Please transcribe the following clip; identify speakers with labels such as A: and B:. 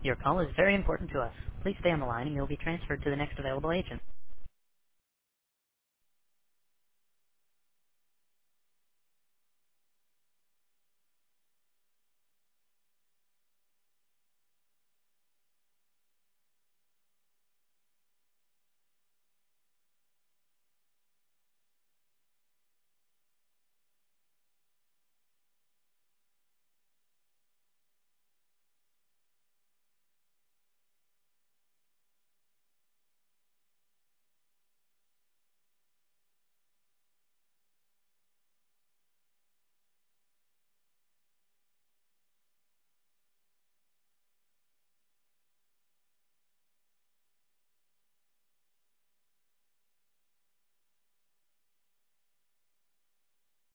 A: Your call is very important to us. Please stay on the line and you'll be transferred to the next available agent.